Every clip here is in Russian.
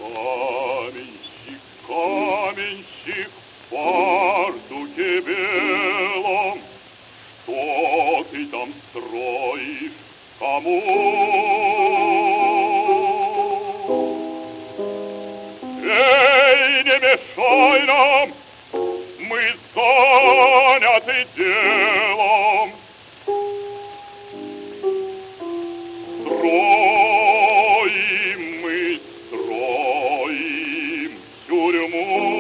Каменщик, каменщик, в фартуке белом, что ты там строишь, кому? Эй, не мешай нам, мы заняты делом. Строим мы, строим тюрьму.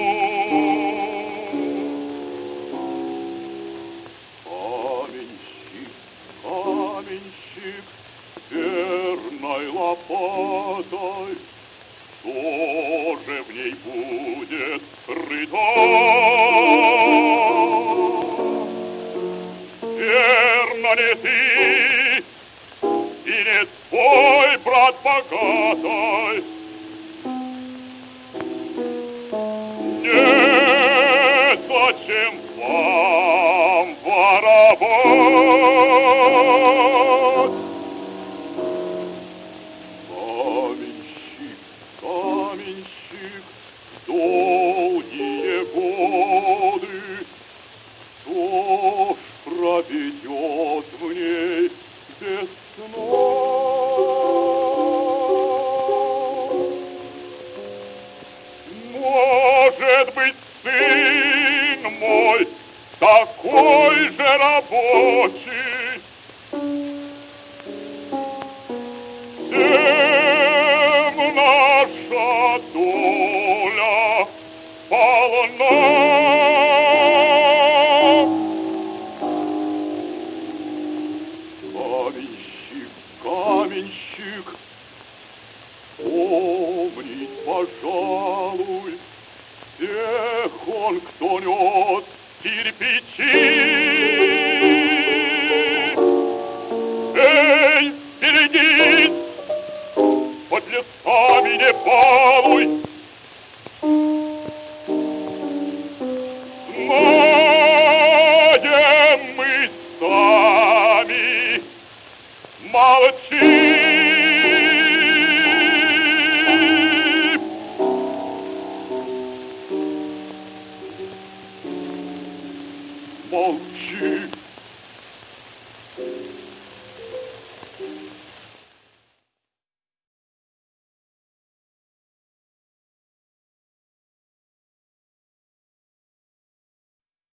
Каменщик, каменщик, верной лопатой, что же в ней будет скрыто? Верно не ты и не твой брат богатой. Нет, зачем вам воровать? Каменщик, каменщик, долгие годы, кто ж проведет в ней без сна? Может быть, сын мой такой же рабочий, тем наша доля полна. Каменщик, каменщик, помнить, пожалуй, всех он, кто нес кирпичи. Эй, берегись, под лесами не балуй,